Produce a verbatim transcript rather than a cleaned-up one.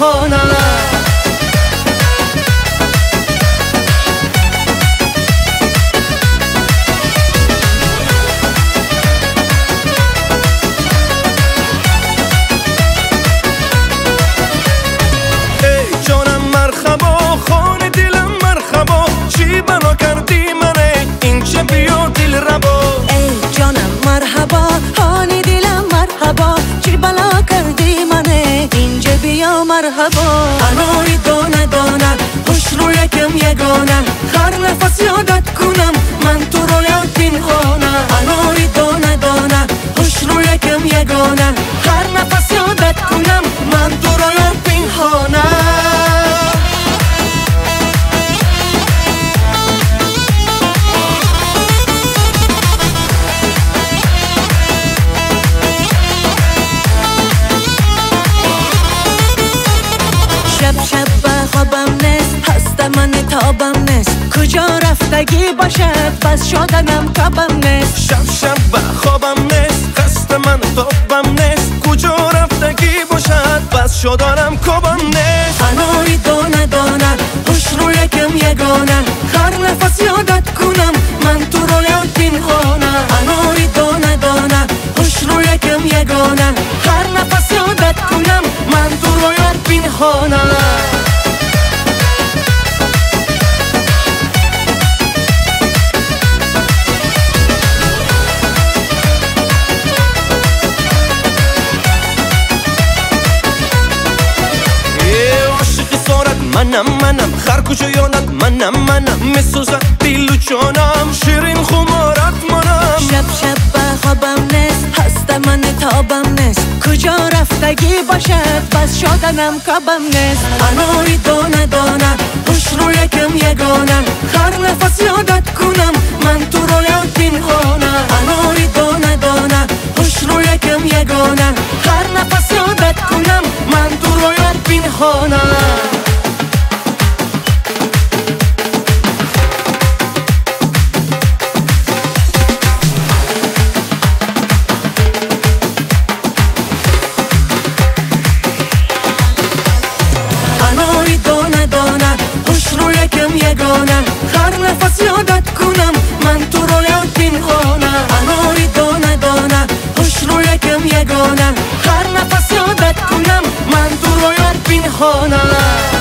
پنهانم. مرحبا انوی دانه دانه خوش رو یکم یگانه هر نفس یادت کنم من تو رو یاد پنهانه. انوی دانه دانه خوش رو یکم یگانه هر نفس یادت کنم من تو رو یاد پنهانه. شب شب به خوابم نیست هست من تابم نیست کجا رفتگی باشد بس شدنم تابم نیست. شب شب به خوابم نیست هست من تابم نیست کجا رفتگی باشد بس شدنم کابم نیست. انوی دانه دانه خوش رو یکم یگانه هر نفس یادت کنم من تو رو یاد پنهانه. انوی دانه دانه خوش رو یکم یگانه هر نفس یادت کنم من تو رو یاد پنهانه. منم منم خر کجا یادت منم منم میسوزد دل و جانم شیرین خمارت منم. شب شب به خوابم نیست هست من تابم نیست کجا رفتگی باشد بس شدنم کابم نیست. انوی دانه دانه خوش رو یکم یگانه هر نفس یادت کنم من تو رو یاد پنهانه. انوی دانه دانه خوش رو یکم یگانه هر نفس یادت کنم من تو رو یاد پنهانه. انوی دانه دانه خوش رو یکم یگانه هر نفس یادت کنم من تو رو یاد پنهانه. انوی دانه دانه خوش رو یکم یگانه هر نفس یادت کنم من تو رو یاد پنهانه.